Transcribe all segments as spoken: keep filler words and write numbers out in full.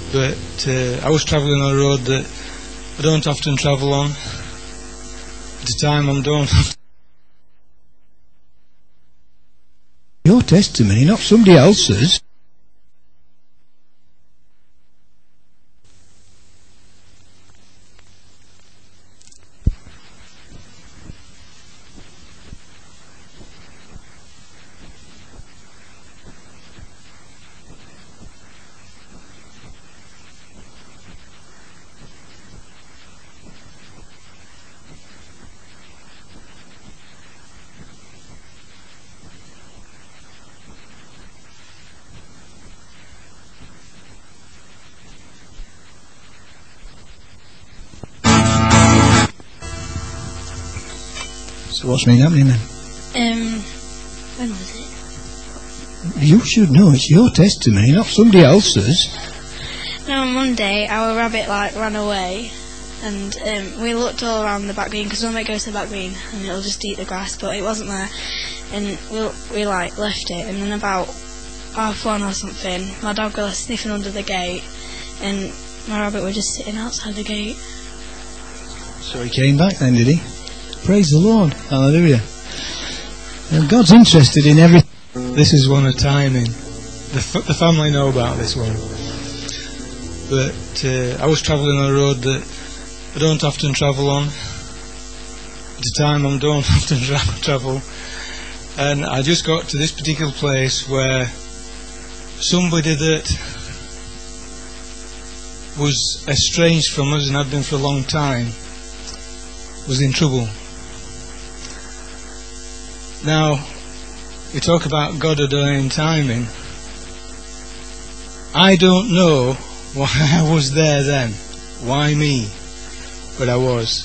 But uh, I was travelling on a road that I don't often travel on. At the time I don't have to. Your testimony, not somebody else's. So what's been happening then? Um, when was it? You should know, it's your testimony, not somebody else's. No, on Monday, our rabbit, like, ran away, and um, we looked all around the back green, because one might go to the back green, and it'll just eat the grass, but it wasn't there, and we, we like, left it, and then about half one or something, my dog was sniffing under the gate, and my rabbit was just sitting outside the gate. So he came back then, did he? Praise the Lord. Hallelujah. And God's interested in everything. This is one of timing. The, f- the family know about this one. But uh, I was travelling on a road that I don't often travel on. At the time I don't often tra- travel. And I just got to this particular place where somebody that was estranged from us and had been for a long time was in trouble. Now, you talk about God ordained timing. I don't know why I was there then. Why me? But I was.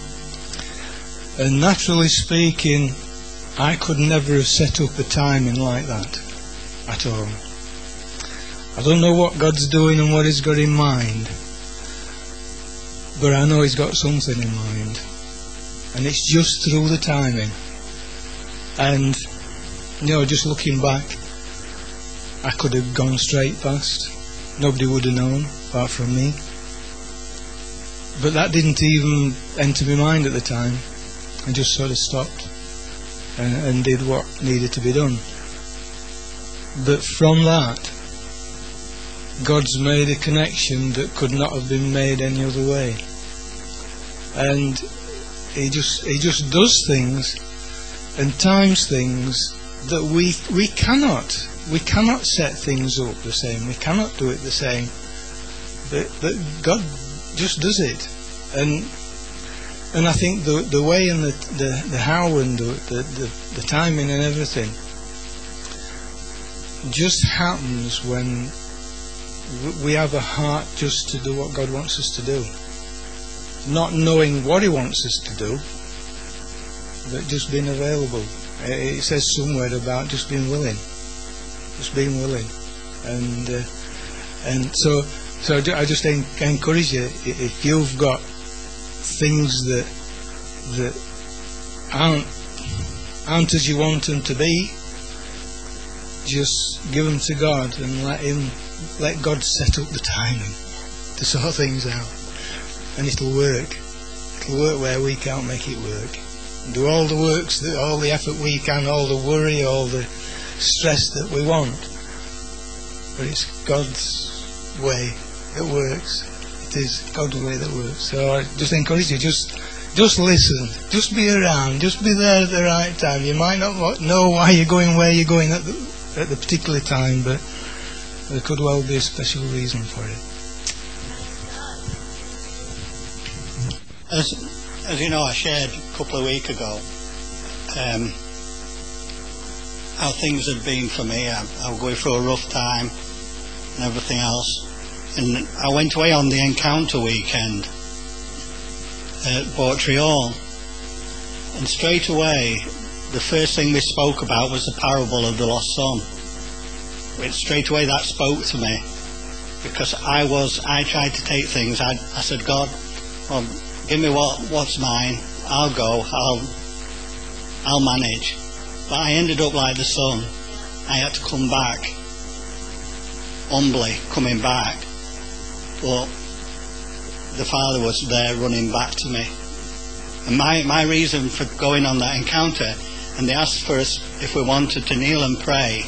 And naturally speaking, I could never have set up a timing like that at all. I don't know what God's doing and what He's got in mind, but I know He's got something in mind, and it's just through the timing. And, you know, just looking back, I could have gone straight past. Nobody would have known, apart from me. But that didn't even enter my mind at the time. I just sort of stopped and, and did what needed to be done. But from that, God's made a connection that could not have been made any other way. And He just He just does things and times things that we we cannot we cannot set things up the same. We cannot do it the same. But, but God just does it, and and I think the the way and the the, the how and the, the the the timing and everything just happens when we have a heart just to do what God wants us to do, not knowing what He wants us to do, but just being available. It says somewhere about just being willing, just being willing, and uh, and so so I just encourage you, if you've got things that that aren't aren't as you want them to be, just give them to God and let Him let God set up the timing to sort things out, and it'll work. It'll work where we can't make it work. Do all the works, that, all the effort we can, all the worry, all the stress that we want. But it's God's way that works. It is God's way that works. So I just encourage you, just just listen, just be around, just be there at the right time. You might not know why you're going where you're going at the, at the particular time, but there could well be a special reason for it. As As you know, I shared a couple of weeks ago um, how things had been for me. I, I was going through a rough time and everything else. And I went away on the Encounter weekend at Bawtry Hall. And straight away, the first thing we spoke about was the parable of the lost son. Which straight away that spoke to me. Because I was, I tried to take things. I, I said, God, well, give me what what's mine. I'll go. I'll I'll manage. But I ended up like the son. I had to come back, humbly coming back, but the Father was there running back to me. And my, my reason for going on that encounter, and they asked for us if we wanted to kneel and pray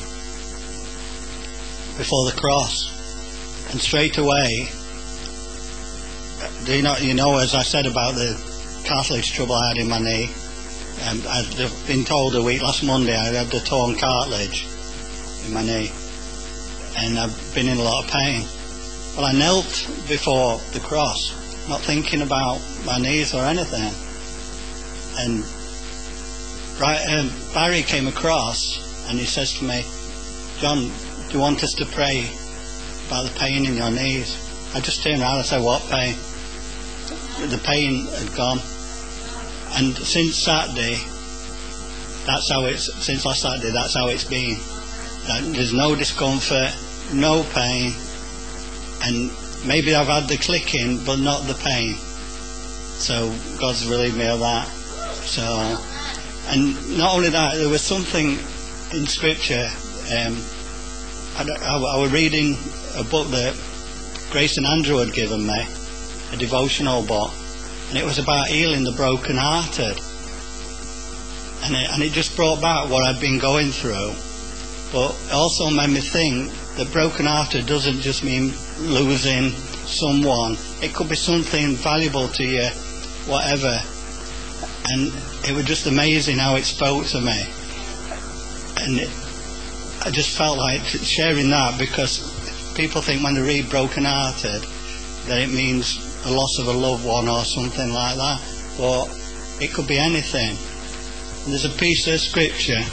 before the cross. And straight away, do you know, you know, as I said about the cartilage trouble I had in my knee, um, I've been told a week, last Monday, I had the torn cartilage in my knee. And I've been in a lot of pain. Well, I knelt before the cross, not thinking about my knees or anything. And right, um, Barry came across and he says to me, "John, do you want us to pray about the pain in your knees?" I just turned around and said, "What pain?" The pain had gone. And since Saturday, that's how it's, since last Saturday, that's how it's been. There's no discomfort, no pain, and maybe I've had the clicking, but not the pain. So God's relieved me of that. So, and not only that, there was something in Scripture. Um, I, I, I was reading a book that Grace and Andrew had given me, a devotional book, and it was about healing the broken-hearted. And it, and it just brought back what I'd been going through, but it also made me think that broken-hearted doesn't just mean losing someone. It could be something valuable to you, whatever. And it was just amazing how it spoke to me. And it, I just felt like sharing that, because people think when they read broken-hearted that it means a loss of a loved one or something like that. But it could be anything. And there's a piece of Scripture.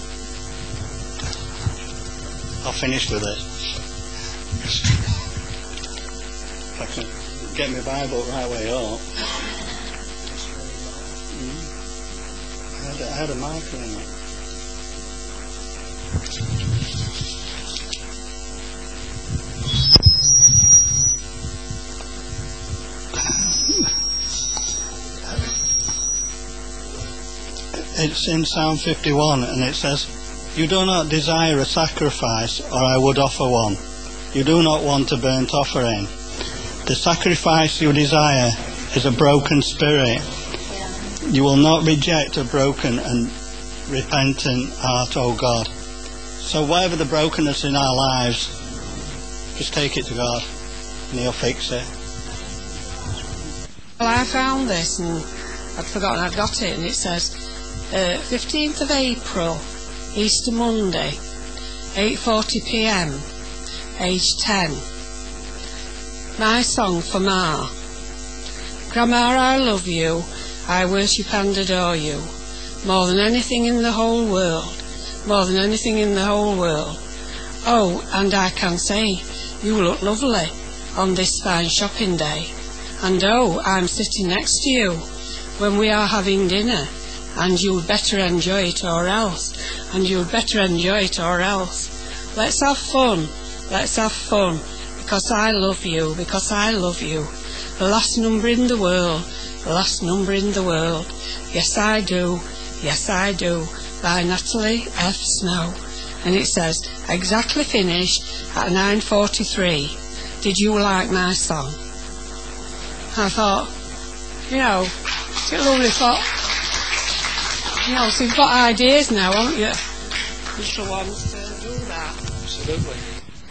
I'll finish with it. If I can get my Bible right way up. I had a, I had a marker in it. It's in Psalm fifty-one, and it says, "You do not desire a sacrifice, or I would offer one. You do not want a burnt offering. The sacrifice you desire is a broken spirit. You will not reject a broken and repentant heart, O God." So whatever the brokenness in our lives, just take it to God, and He'll fix it. Well, I found this, and I'd forgotten I'd got it, and it says, uh, fifteenth of April, Easter Monday, eight forty p m, age ten. My song for Ma. Grandma, I love you, I worship and adore you, more than anything in the whole world, more than anything in the whole world. Oh, and I can say, you look lovely on this fine shopping day. And oh, I'm sitting next to you when we are having dinner, and you'd better enjoy it or else, and you'd better enjoy it or else. Let's have fun, let's have fun, because I love you, because I love you. The last number in the world, the last number in the world. Yes, I do, yes, I do, by Natalie F. Snow. And it says, exactly finished at nine forty-three. Did you like my song? I thought, you know, it's a lovely thought. You know, so you've got ideas now, haven't you? Little ones to do that. Absolutely.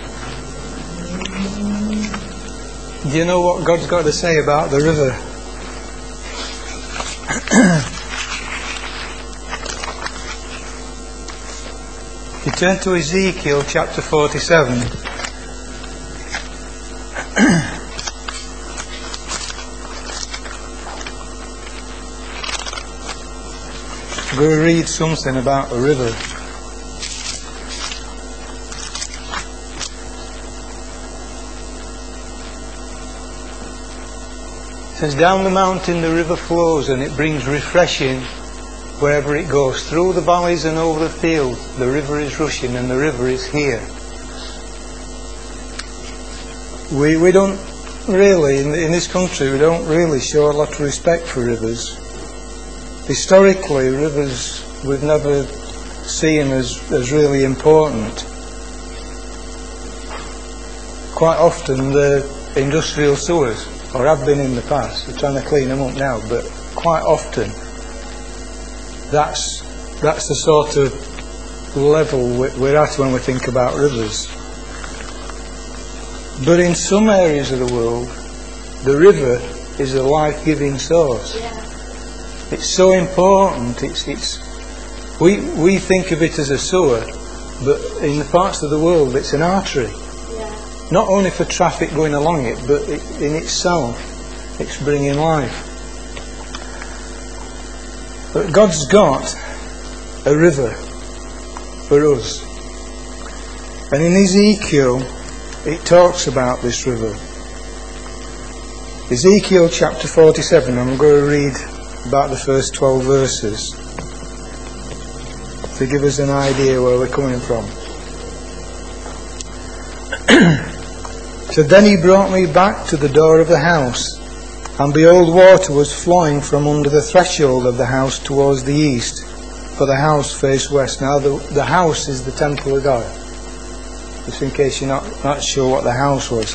Do you know what God's got to say about the river? You turn to Ezekiel chapter forty-seven. I'm going to read something about a river. It says, down the mountain the river flows, and it brings refreshing wherever it goes. Through the valleys and over the fields, the river is rushing, and the river is here. We we don't really, in, in this country, we don't really show a lot of respect for rivers. Historically, rivers we've never seen as, as really important. Quite often they're industrial sewers, or have been in the past. We're trying to clean them up now, but quite often that's that's the sort of level we're at when we think about rivers. But in some areas of the world, the river is a life-giving source. Yeah. It's so important. It's it's we we think of it as a sewer, but in the parts of the world, it's an artery. Yeah. Not only for traffic going along it, but it, in itself, it's bringing life. But God's got a river for us. And in Ezekiel, it talks about this river. Ezekiel chapter forty-seven, I'm going to read about the first twelve verses to give us an idea where we're coming from. So then he brought me back to the door of the house, and behold, water was flowing from under the threshold of the house towards the east, for the house faced west. Now the, the house is the temple of God, just in case you're not, not sure what the house was.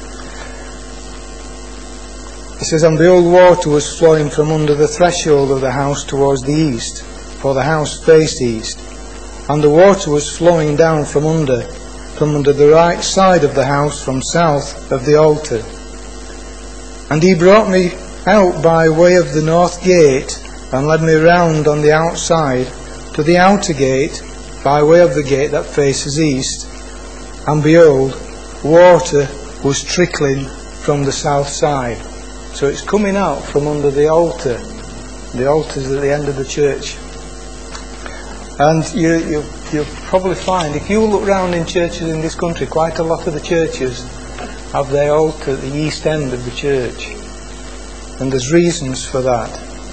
It says, and behold, water was flowing from under the threshold of the house towards the east, for the house faced east, and the water was flowing down from under from under the right side of the house, from south of the altar. And he brought me out by way of the north gate, and led me round on the outside to the outer gate, by way of the gate that faces east. And behold, water was trickling from the south side. So it's coming out from under the altar. The altar's at the end of the church. And you, you, you'll probably find, if you look round in churches in this country, quite a lot of the churches have their altar at the east end of the church. And there's reasons for that.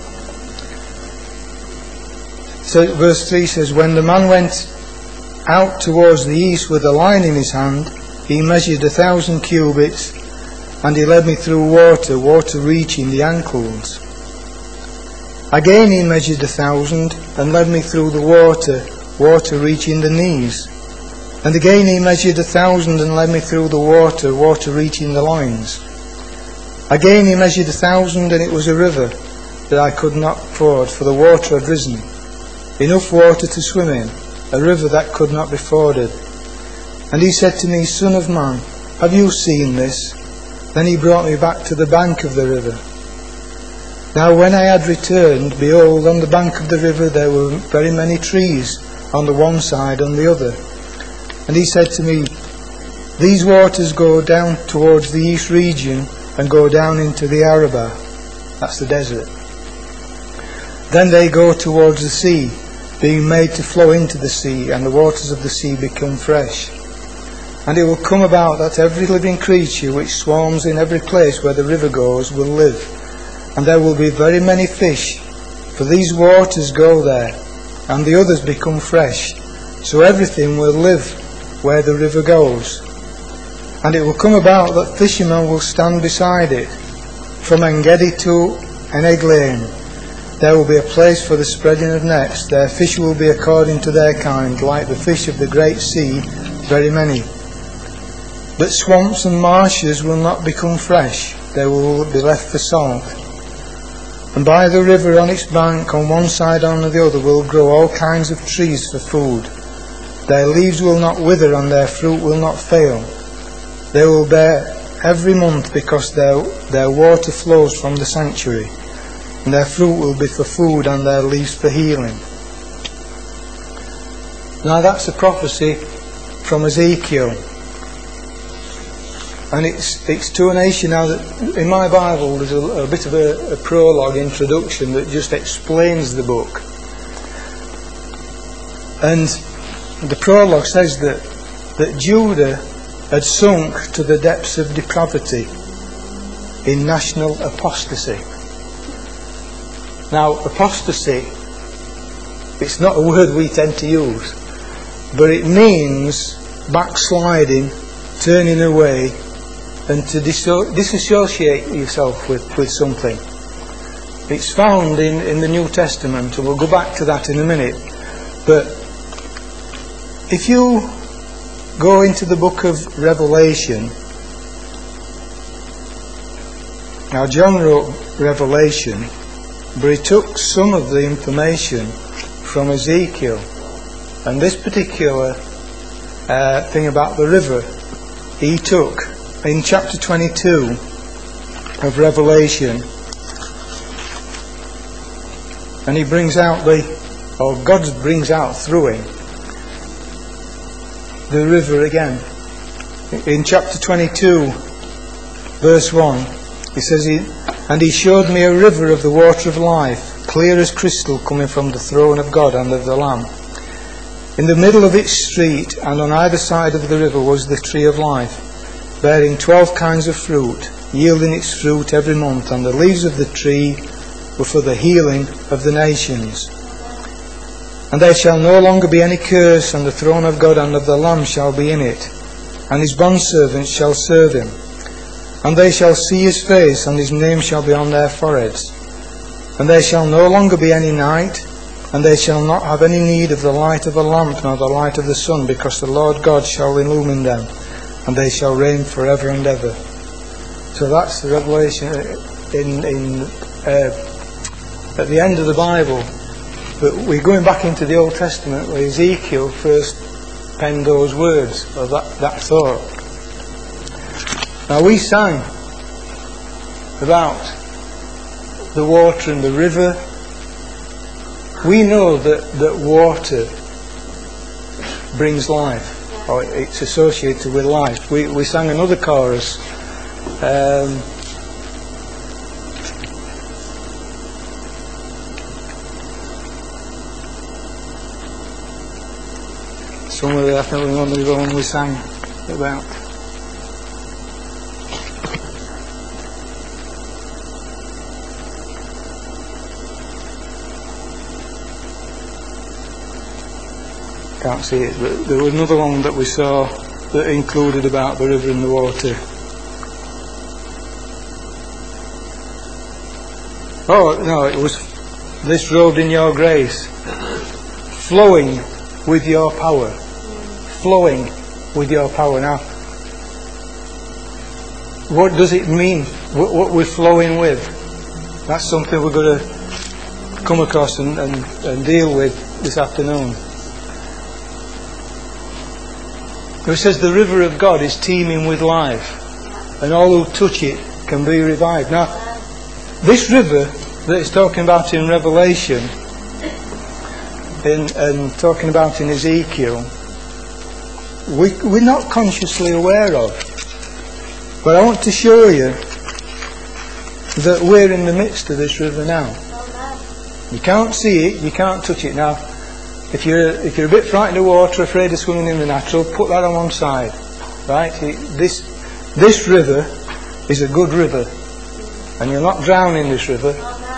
So verse three says, when the man went out towards the east with a line in his hand, he measured a thousand cubits, and he led me through water, water reaching the ankles. Again he measured a thousand, and led me through the water, water reaching the knees. And again he measured a thousand, and led me through the water, water reaching the loins. Again he measured a thousand, and it was a river that I could not ford, for the water had risen, enough water to swim in, a river that could not be forded. And he said to me, Son of man, have you seen this? Then he brought me back to the bank of the river. Now when I had returned, behold, on the bank of the river there were very many trees, on the one side and the other. And he said to me, these waters go down towards the east region, and go down into the Arabah, that's the desert. Then they go towards the sea, being made to flow into the sea, and the waters of the sea become fresh. And it will come about that every living creature which swarms in every place where the river goes will live. And there will be very many fish, for these waters go there, and the others become fresh. So everything will live where the river goes. And it will come about that fishermen will stand beside it, from En-gedi to En-eglaim. There will be a place for the spreading of nets. Their fish will be according to their kind, like the fish of the great sea, very many. But swamps and marshes will not become fresh, they will be left for salt. And by the river on its bank, on one side and on the other, will grow all kinds of trees for food. Their leaves will not wither, and their fruit will not fail. They will bear every month, because their, their water flows from the sanctuary. And their fruit will be for food, and their leaves for healing. Now that's a prophecy from Ezekiel. And it's it's to a nation. Now that in my Bible there's a, a bit of a, a prologue introduction that just explains the book. And the prologue says that that Judah had sunk to the depths of depravity in national apostasy. Now apostasy, it's not a word we tend to use, but it means backsliding, turning away, and to disso- disassociate yourself with, with something. It's found in, in the New Testament, and we'll go back to that in a minute. But if you go into the book of Revelation, Now John wrote Revelation, but he took some of the information from Ezekiel. And this particular uh, thing about the river, he took in chapter twenty-two of Revelation, and he brings out the, or God brings out through him, the river again. In chapter twenty-two, verse one, he says, he, and he showed me a river of the water of life, clear as crystal, coming from the throne of God and of the Lamb. In the middle of its street and on either side of the river was the tree of life, bearing twelve kinds of fruit, yielding its fruit every month, and the leaves of the tree were for the healing of the nations. And there shall no longer be any curse, and the throne of God and of the Lamb shall be in it, and his bondservants shall serve him. And they shall see his face, and his name shall be on their foreheads. And there shall no longer be any night, and they shall not have any need of the light of a lamp, nor the light of the sun, because the Lord God shall illumine them, and they shall reign forever and ever. So that's the revelation in, in uh, at the end of the Bible. But we're going back into the Old Testament where Ezekiel first penned those words, or that, that thought. Now we sang about the water and the river. We know that, that water brings life, or it's associated with life. We, we sang another chorus. Um, somewhere I can't remember the one we sang about. Can't see it, but there was another one that we saw that included about the river and the water. Oh no, it was this road in your grace, flowing with your power, flowing with your power. Now, what does it mean? What, what we're flowing with? That's something we're going to come across and, and, and deal with this afternoon. It says the river of God is teeming with life, and all who touch it can be revived. Now, this river that it's talking about in Revelation in, and talking about in Ezekiel, we, we're not consciously aware of. But I want to show you that we're in the midst of this river now. You can't see it, you can't touch it. Now, If you're if you're a bit frightened of water, afraid of swimming in the natural, put that on one side, right? This this river is a good river, and you're not drowning in this river.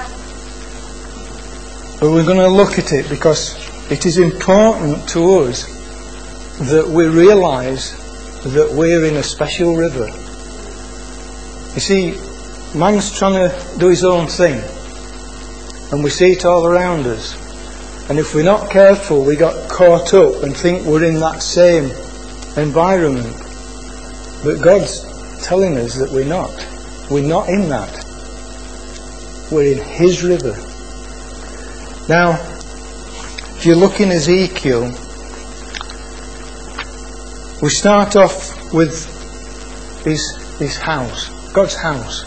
But we're going to look at it because it is important to us that we realise that we're in a special river. You see, man's trying to do his own thing, and we see it all around us. And if we're not careful, we got caught up and think we're in that same environment. But God's telling us that we're not. We're not in that. We're in His river. Now, if you look in Ezekiel, we start off with his, his house, God's house.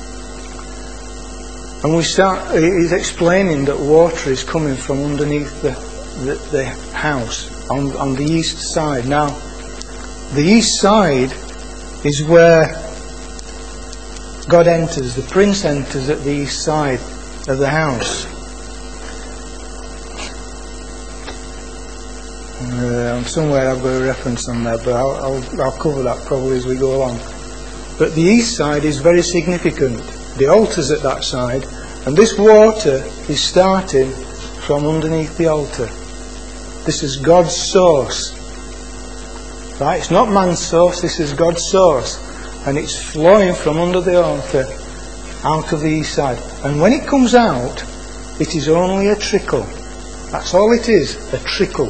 And we start, he's explaining that water is coming from underneath the, the, the house on, on the east side. Now, the east side is where God enters, the prince enters at the east side of the house. Uh, somewhere I've got a reference on that, but I'll, I'll, I'll cover that probably as we go along. But the east side is very significant. The altar's at that side, and this water is starting from underneath the altar. This is God's source. Right? It's not man's source, this is God's source. And it's flowing from under the altar out of the east side. And when it comes out, it is only a trickle. That's all it is, a trickle.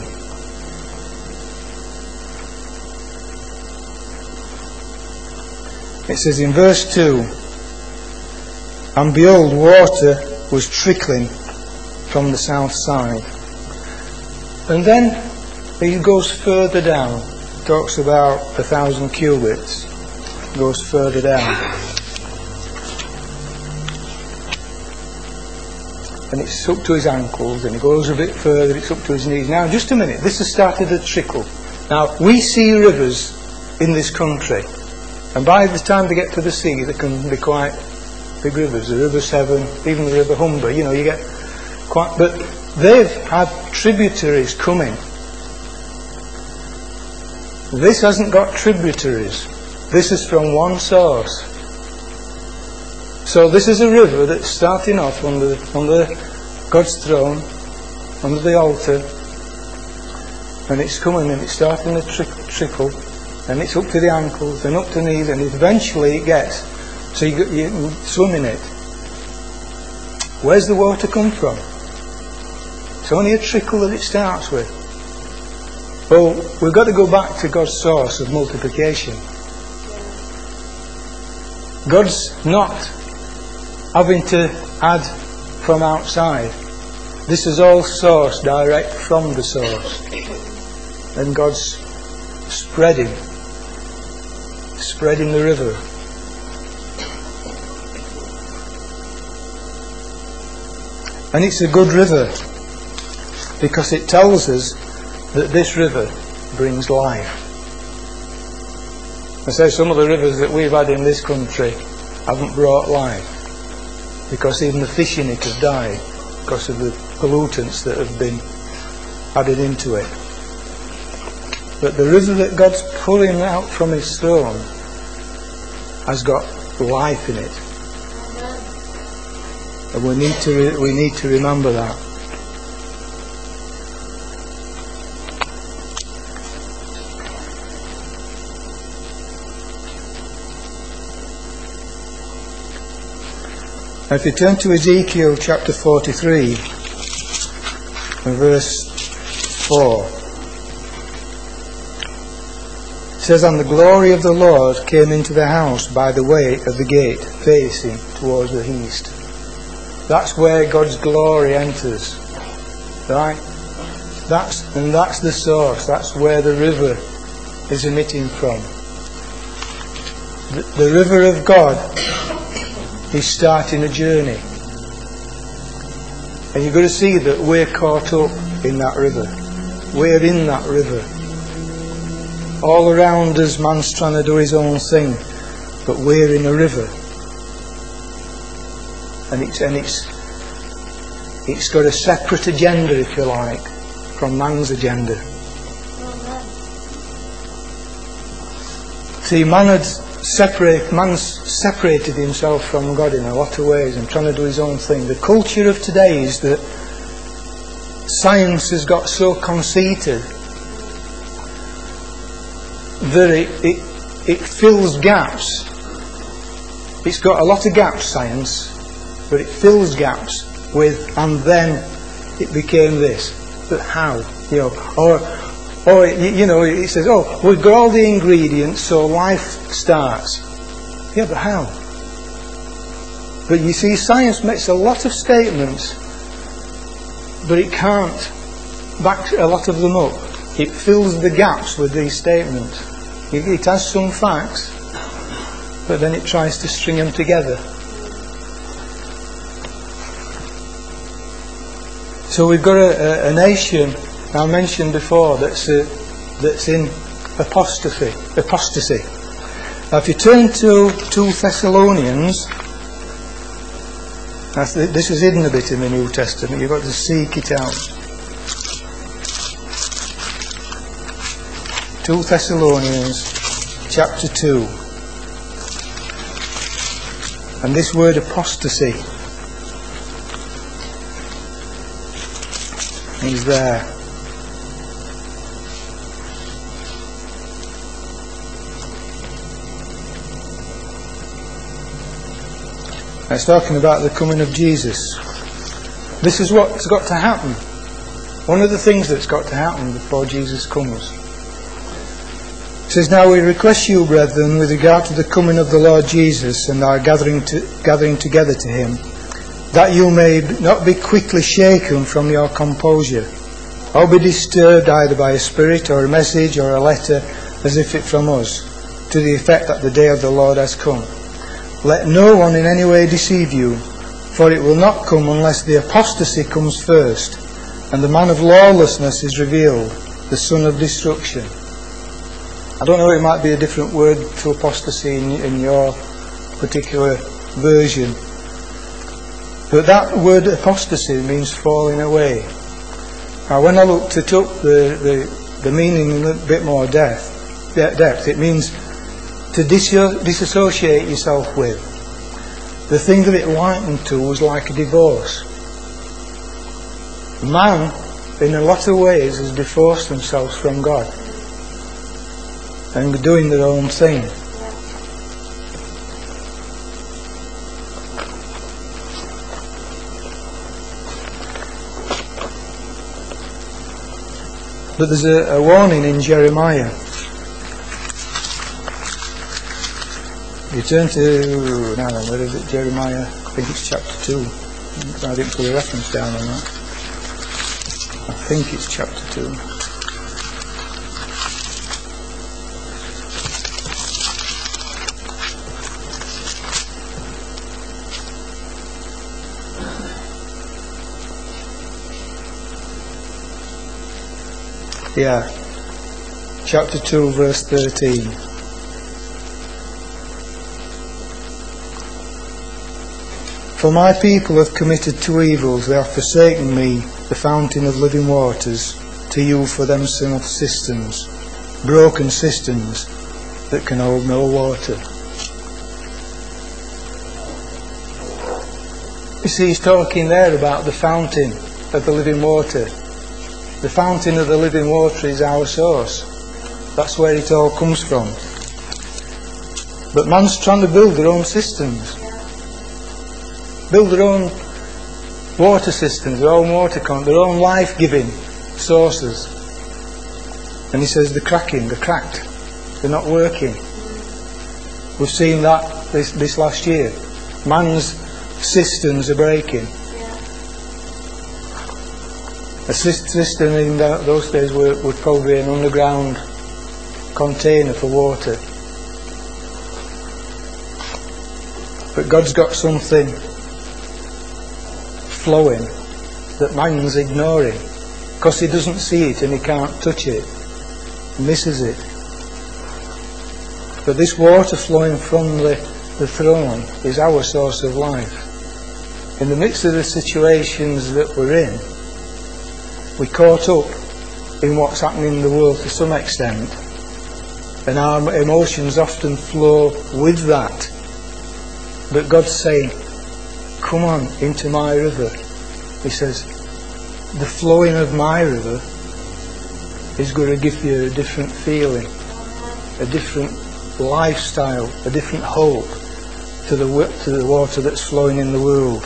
It says in verse two, And behold, water was trickling from the south side. And then he goes further down, talks about a thousand cubits, goes further down. And it's up to his ankles, and he goes a bit further, it's up to his knees. Now, just a minute, this has started to trickle. Now, we see rivers in this country, and by the time they get to the sea, they can be quite big rivers. The River Severn, even the River Humber, you know, you get quite... But they've had tributaries coming. This hasn't got tributaries. This is from one source. So this is a river that's starting off under, under God's throne, under the altar, and it's coming and it's starting to tri- trickle, and it's up to the ankles and up to the knees, and eventually it gets, so you, you can swim in it. Where's the water come from? It's only a trickle that it starts with. Well, we've got to go back to God's source of multiplication. God's not having to add from outside. This is all source direct from the source. And God's spreading, spreading the river. And it's a good river because it tells us that this river brings life. I say some of the rivers that we've had in this country haven't brought life, because even the fish in it have died because of the pollutants that have been added into it. But the river that God's pulling out from his throne has got life in it. And we need to re- we need to remember that. Now if you turn to Ezekiel chapter forty-three and verse four, it says, "And the glory of the Lord came into the house by the way of the gate facing towards the east." That's where God's glory enters, right? That's and that's the source. That's where the river is emitting from. The, the river of God is starting a journey, and you've got to see that we're caught up in that river. We're in that river. All around us, man's trying to do his own thing, but we're in a river. And it's and it's it's got a separate agenda, if you like, from man's agenda. See, man had separate man's separated himself from God in a lot of ways and trying to do his own thing. The culture of today is that science has got so conceited that it it, it fills gaps. It's got a lot of gaps, science, but it fills gaps with, and then it became this. But how? You know, or or you know, it says, oh, we've got all the ingredients, so life starts. Yeah, but how? But you see, science makes a lot of statements, but it can't back a lot of them up. It fills the gaps with these statements. It, it has some facts, but then it tries to string them together. So we've got a, a, a nation, I mentioned before, that's a, that's in apostasy. Apostasy. Now, if you turn to two Thessalonians, that's the, this is hidden a bit in the New Testament. You've got to seek it out. Two Thessalonians, chapter two, and this word apostasy is there. It's talking about the coming of Jesus. This is what's got to happen. One of the things that's got to happen before Jesus comes. says, "Now we request you, brethren, with regard to the coming of the Lord Jesus and our gathering, to, gathering together to him, that you may not be quickly shaken from your composure, or be disturbed either by a spirit or a message or a letter as if it from us, to the effect that the day of the Lord has come. Let no one in any way deceive you, for it will not come unless the apostasy comes first, and the man of lawlessness is revealed, the son of destruction." I don't know, it might be a different word to apostasy in, in your particular version. But that word apostasy means falling away. Now when I looked it up, the, the, the meaning in a bit more depth, depth it means to disso- disassociate yourself with. The thing that it likened to was like a divorce. Man, in a lot of ways, has divorced themselves from God and doing their own thing. But there's a, a warning in Jeremiah. You turn to, now then, where is it? Jeremiah, I think it's chapter two. I didn't put a reference down on that. I think it's chapter two. Yeah, chapter two, verse thirteen. "For my people have committed two evils. They have forsaken me, the fountain of living waters, to you for themselves cisterns, broken cisterns that can hold no water." You see, he's talking there about the fountain of the living water. The fountain of the living water is our source. That's where it all comes from. But man's trying to build their own cisterns. Build their own water systems, their own water con, their own life-giving sources. And he says they're cracking, they're cracked, they're not working. We've seen that this, this last year. Man's cisterns are breaking. A cistern in those days were, were probably an underground container for water. But God's got something flowing that man's ignoring because he doesn't see it and he can't touch it. He misses it. But this water flowing from the, the throne is our source of life. In the midst of the situations that we're in, we're caught up in what's happening in the world to some extent, and our emotions often flow with that. But God's saying, come on into my river. He says, the flowing of my river is going to give you a different feeling, a different lifestyle, a different hope to the, to the water that's flowing in the world.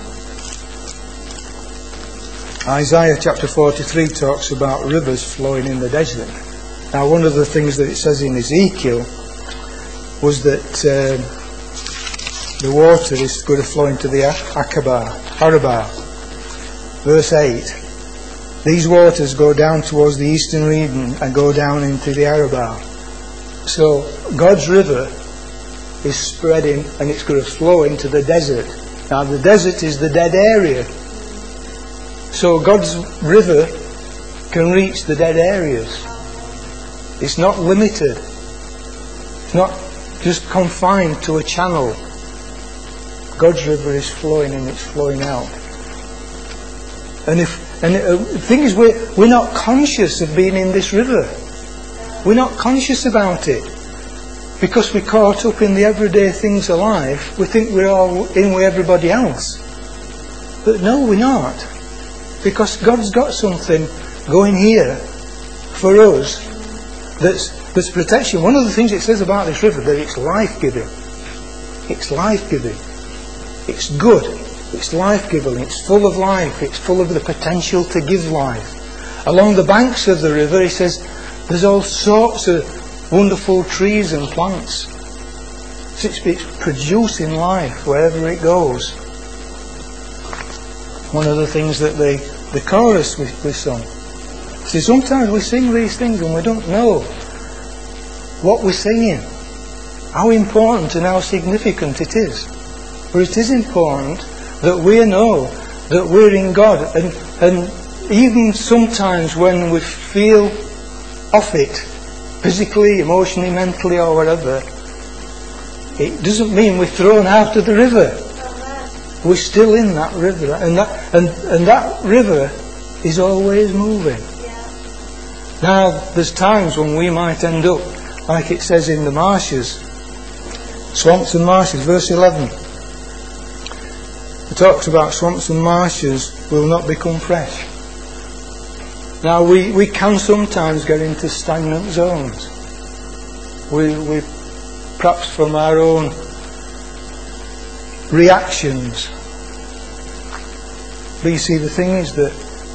Isaiah chapter forty-three talks about rivers flowing in the desert. Now, one of the things that it says in Ezekiel was that uh, the water is going to flow into the Aqaba, Arabah. Verse eight. These waters go down towards the eastern region and go down into the Arabah. So God's river is spreading and it's going to flow into the desert. Now the desert is the dead area. So God's river can reach the dead areas. It's not limited. It's not just confined to a channel. God's river is flowing and it's flowing out. And if and uh, the thing is, we're, we're not conscious of being in this river. We're not conscious about it. Because we're caught up in the everyday things of life, we think we're all in with everybody else. But no, we're not. Because God's got something going here for us that's, that's protection. One of the things it says about this river, that it's life-giving. It's life-giving. It's good. It's life-giving. It's full of life. It's full of the potential to give life. Along the banks of the river, he says, there's all sorts of wonderful trees and plants. It's, it's producing life wherever it goes. One of the things that the, the chorus we, we sung. See, sometimes we sing these things and we don't know what we're singing, how important and how significant it is. But it is important that we know that we're in God, and, and even sometimes when we feel off it, physically, emotionally, mentally or whatever, it doesn't mean we're thrown out of the river. We're still in that river, and that and, and that river is always moving. Now, there's times when we might end up like it says in the marshes, swamps and marshes, verse eleven. It talks about swamps and marshes will not become fresh. Now, we, we can sometimes get into stagnant zones. We, we perhaps from our own reactions. But you see, the thing is that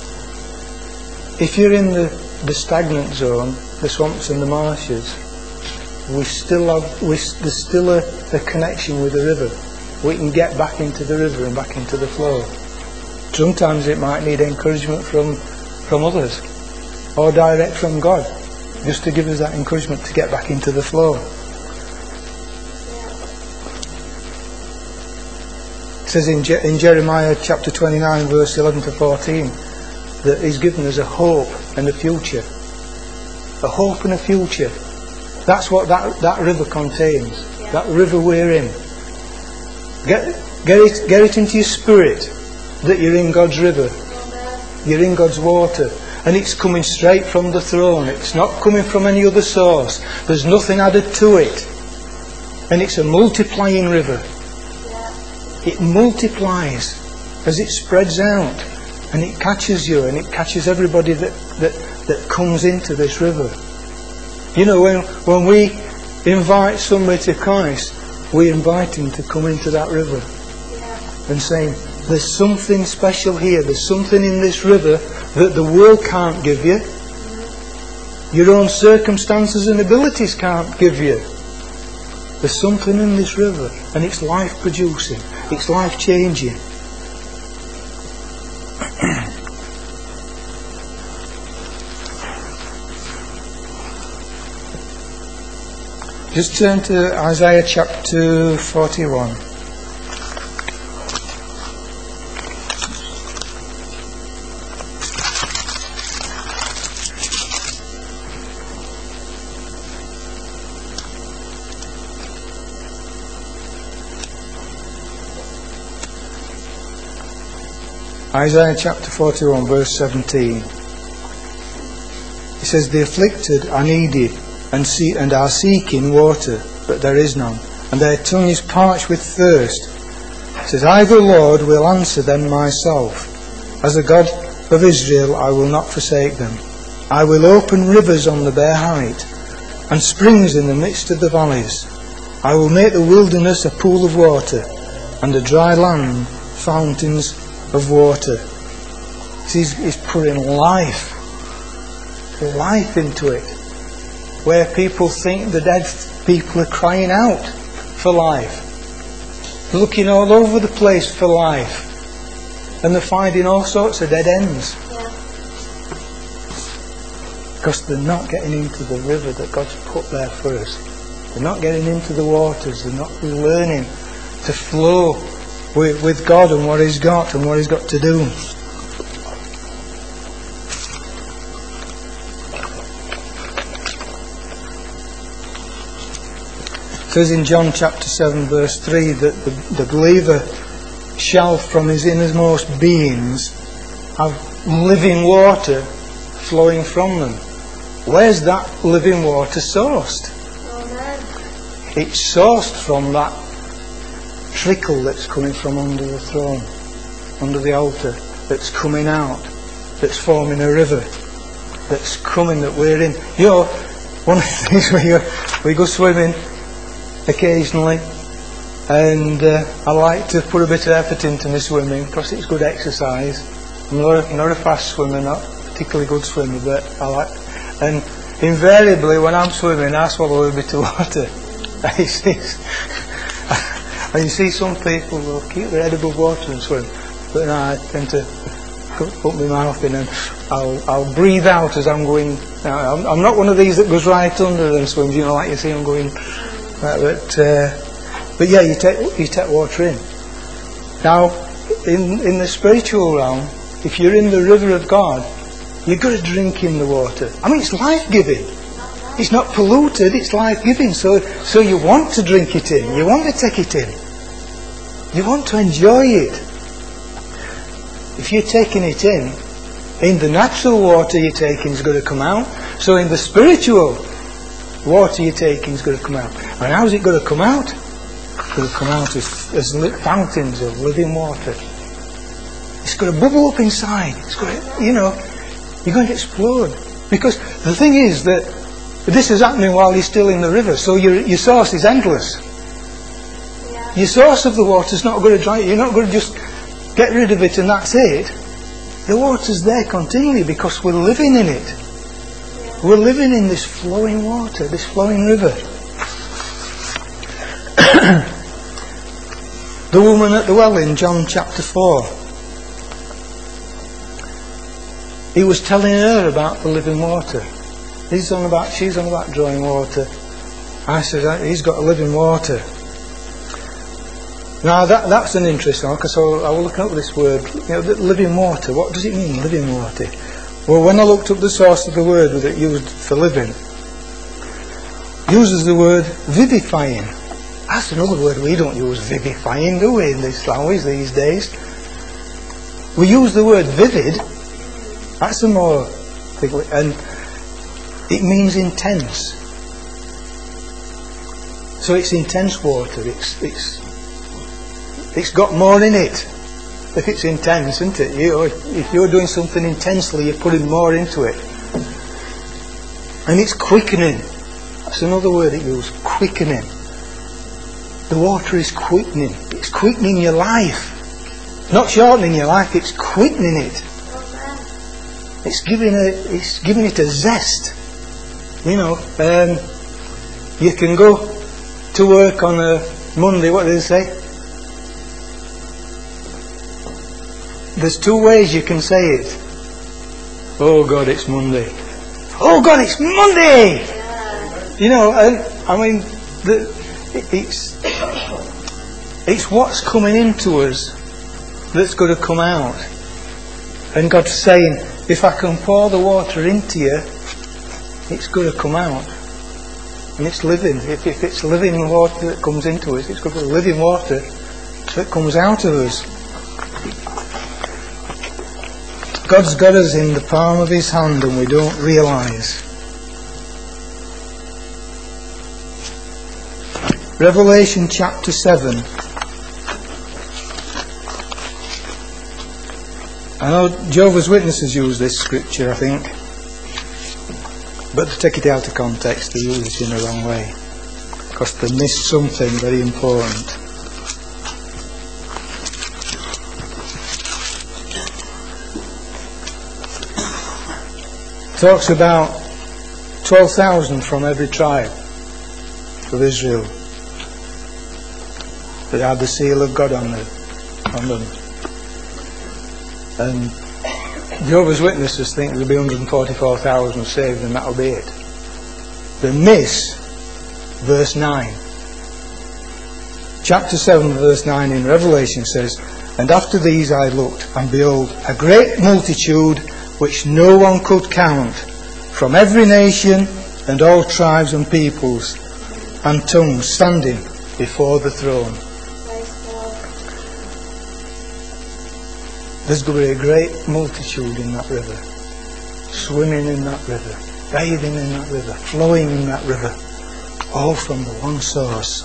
if you're in the, the stagnant zone, the swamps and the marshes, we still have, we, there's still a, a connection with the river. We can get back into the river and back into the flow. Sometimes it might need encouragement from, from others, or direct from God, just to give us that encouragement to get back into the flow. It says in, Je- in Jeremiah chapter twenty-nine verse eleven to fourteen that He's given us a hope and a future. A hope and a future. That's what that, that river contains. Yeah. That river we're in. Get, get it get it into your spirit that you're in God's river. You're in God's water. And it's coming straight from the throne. It's not coming from any other source. There's nothing added to it. And it's a multiplying river. It multiplies as it spreads out. And it catches you, and it catches everybody that, that, that comes into this river. You know, when when we invite somebody to Christ, we invite him to come into that river. And saying, there's something special here, there's something in this river that the world can't give you. Your own circumstances and abilities can't give you. There's something in this river, and it's life producing, it's life changing. Just turn to Isaiah chapter forty-one. Isaiah chapter forty-one verse seventeen. It says, the afflicted are needy and see and are seeking water, but there is none, and their tongue is parched with thirst. It says, I the Lord will answer them myself. As the God of Israel I will not forsake them. I will open rivers on the bare height, and springs in the midst of the valleys. I will make the wilderness a pool of water, and the dry land fountains of water. He's, he's putting life, life into it. Where people think the dead people are crying out for life, looking all over the place for life, and they're finding all sorts of dead ends. Yeah. Because they're not getting into the river that God's put there for us. They're not getting into the waters. They're not learning to flow with, with God and what He's got and what He's got to do. It says in John chapter seven verse three that the, the believer shall from his innermost beings have living water flowing from them. Where's that living water sourced? Amen. It's sourced from that trickle that's coming from under the throne, under the altar, that's coming out, that's forming a river, that's coming, that we're in. You know, one of the things we go, we go swimming occasionally, and uh, I like to put a bit of effort into my swimming because it's good exercise. I'm not a, not a fast swimmer, not a particularly good swimmer, but I like. And invariably when I'm swimming, I swallow a bit of water. And you see some people will keep their head above water and swim, but no, I tend to put my mouth in and I'll, I'll breathe out as I'm going. Now, I'm, I'm not one of these that goes right under and swims, you know, like you see I'm going. But uh, but yeah, you take you take water in. Now, in in the spiritual realm, if you're in the river of God, you've got to drink in the water. I mean, it's life-giving. It's not polluted, it's life-giving. So, so you want to drink it in. You want to take it in. You want to enjoy it. If you're taking it in, in the natural water you're taking is going to come out. So in the spiritual water you're taking is going to come out. And how's it going to come out? It's going to come out as, as lit fountains of living water. It's going to bubble up inside. It's going to, you know, you're going to explode. Because the thing is that this is happening while you're still in the river, so your your source is endless. Yeah. Your source of the water is not going to dry. You're not going to just get rid of it and that's it. The water's there continually because we're living in it. Yeah. We're living in this flowing water, this flowing river. The woman at the well in John chapter four. He was telling her about the living water. He's on about, she's on about drawing water. I said, he's got living water. Now that that's an interesting one, because I was looking up this word, you know, living water. What does it mean, living water? Well, when I looked up the source of the word that it used for living, it uses the word vivifying. That's another word. We don't use vivifying, do we, in this language these days? We use the word vivid. That's a more thing, and it means intense. So it's intense water. It's it's it's got more in it. If it's intense, isn't it? You, if you're doing something intensely, you're putting more into it. And it's quickening. That's another word it uses. Quickening. The water is quickening. It's quickening your life. Not shortening your life. It's quickening it. It's giving a. It's giving it a zest. You know, um, you can go to work on a Monday, what do they say? There's two ways you can say it. Oh God, it's Monday. Oh God, it's Monday! You know, and I mean, the, it, it's, it's what's coming into us that's going to come out. And God's saying, if I can pour the water into you, it's going to come out. And it's living. If, if it's living water that comes into us, it's going to be living water that comes out of us. God's got us in the palm of His hand and we don't realise. Revelation chapter seven. I know Jehovah's Witnesses use this scripture, I think. But to take it out of context, they use it in the wrong way. Because they missed something very important. It talks about twelve thousand from every tribe of Israel that had the seal of God on them. On them. And Jehovah's Witnesses think there'll be one hundred forty-four thousand saved and that'll be it. They miss verse nine. Chapter seven verse nine in Revelation says, and after these I looked, and behold, a great multitude which no one could count, from every nation and all tribes and peoples and tongues, standing before the throne. There's going to be a great multitude in that river, swimming in that river, bathing in that river, flowing in that river, all from the one source.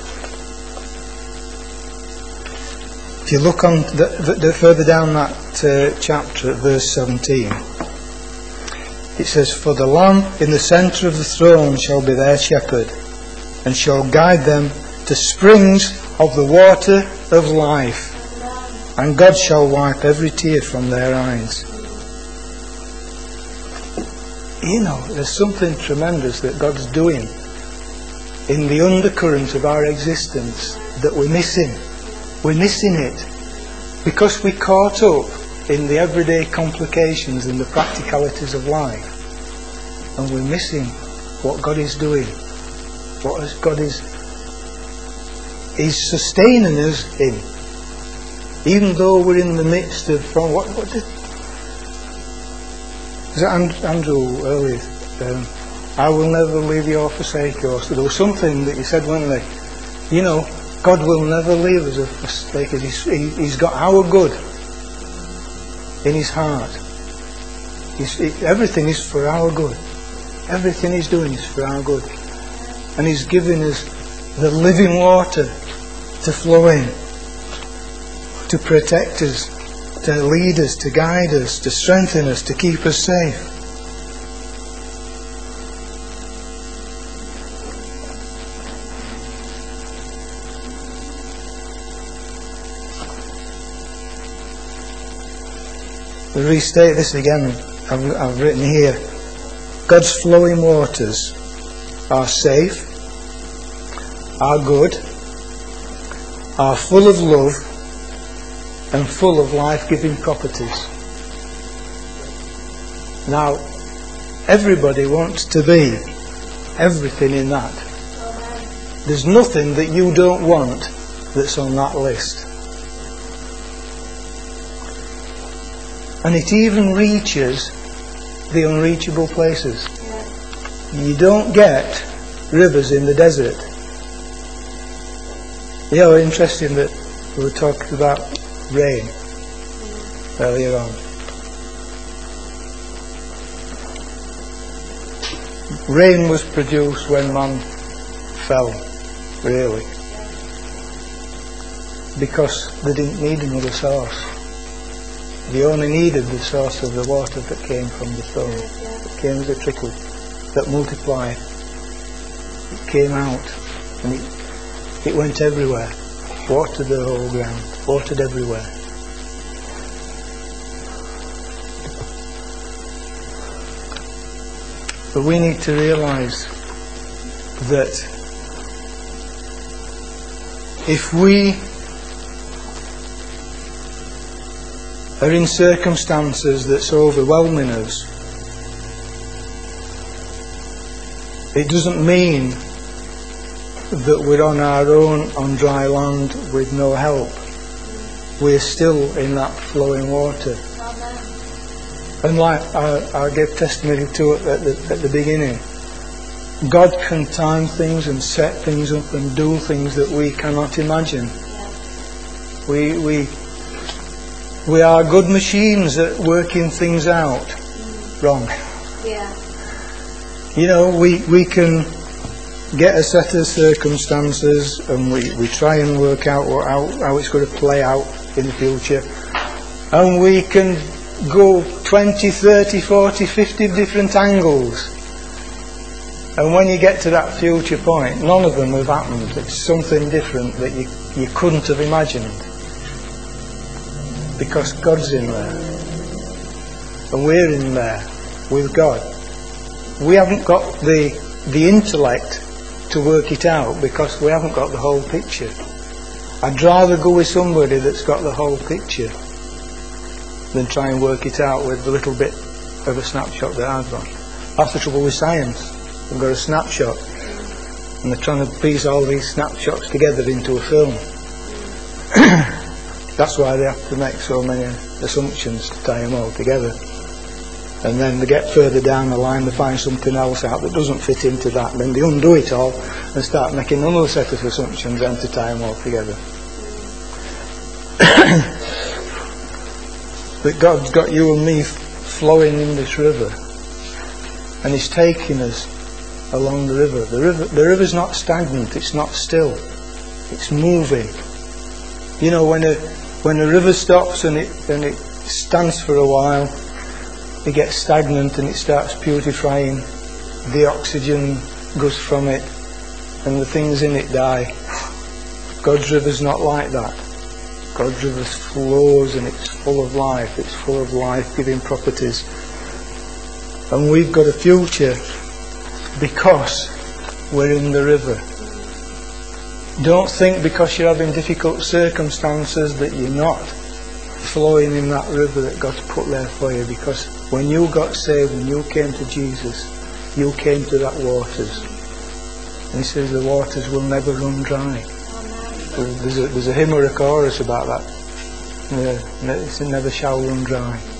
If you look on the, the, the further down that uh, chapter at verse seventeen, it says, for the Lamb in the centre of the throne shall be their shepherd, and shall guide them to springs of the water of life. And God shall wipe every tear from their eyes. you know, there's something tremendous that God's doing in the undercurrent of our existence that we're missing. We're missing it because we're caught up in the everyday complications and the practicalities of life, and we're missing what God is doing, what God is is sustaining us in, even though we're in the midst of from what what did was it Andrew earlier? Um, I will never leave you or forsake you. So there was something that you said, weren't there? You know, God will never leave us or forsake us. He's, he, he's got our good in His heart. He's, it, everything is for our good. Everything He's doing is for our good. And He's giving us the living water to flow in, to protect us, to lead us, to guide us, to strengthen us, to keep us safe. To restate this again, I've, I've written here, God's flowing waters are safe, are good, are full of love, and full of life-giving properties. Now, everybody wants to be everything in that. There's nothing that you don't want that's on that list. And it even reaches the unreachable places. You don't get rivers in the desert. You know, interesting that we were talking about rain earlier on. Rain was produced when man fell, really, because they didn't need another source. They only needed the source of the water that came from the stone. It came as a trickle that multiplied. It came out and it, it went everywhere. Watered the whole ground. Watered everywhere. But we need to realise that if we are in circumstances that's overwhelming us, it doesn't mean that we're on our own on dry land with no help. We're still in that flowing water. And like I, I gave testimony to it at the, at the beginning, God can time things and set things up and do things that we cannot imagine. We we we are good machines at working things out. Wrong. Yeah. You know, we, we can get a set of circumstances and we, we try and work out what, how, how it's going to play out in the future. And we can go twenty, thirty, forty, fifty different angles. And when you get to that future point, none of them have happened. It's something different that you, you couldn't have imagined. Because God's in there. And we're in there with God. We haven't got the the intellect to work it out because we haven't got the whole picture. I'd rather go with somebody that's got the whole picture than try and work it out with a little bit of a snapshot that I've got. That's the trouble with science. They've got a snapshot and they're trying to piece all these snapshots together into a film. That's why they have to make so many assumptions to tie them all together. And then they get further down the line, they find something else out that doesn't fit into that, and then they undo it all and start making another set of assumptions then to tie them all together. But God's got you and me flowing in this river, and He's taking us along the river. The river, the river's not stagnant, it's not still, it's moving. You know, when a when a river stops and it and it stands for a while, it gets stagnant and it starts purifying. The oxygen goes from it and the things in it die. God's river's not like that. God's river flows and it's full of life. It's full of life-giving properties. And we've got a future because we're in the river. Don't think because you're having difficult circumstances that you're not flowing in that river that God's put there for you, because when you got saved, when you came to Jesus, you came to that waters. And he says the waters will never run dry. There's a, there's a hymn or a chorus about that. Yeah, it never shall run dry.